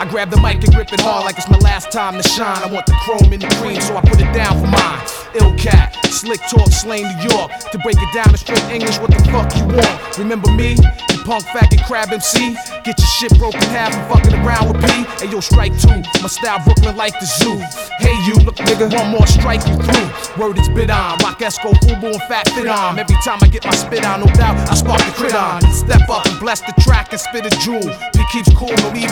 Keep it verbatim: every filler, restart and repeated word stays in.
grab the mic and grip it hard like it's my last time to shine. I want the chrome and the cream, so I put it down for mine. Ill cat, slick talk, slang New York. To break it down in straight English, what the fuck you want? Remember me? You punk faggot crab M C? Get your shit broken half and fucking around with P. Hey yo, strike two, my style Brooklyn like the zoo. Hey you, look nigga, one more strike you through. Word is bid on, rock Esco, Fubu and Fat Fit on. Every time I get my spit on, no doubt, I spark the crit on. Step up and bless the track and spit a jewel. He keeps cool, no even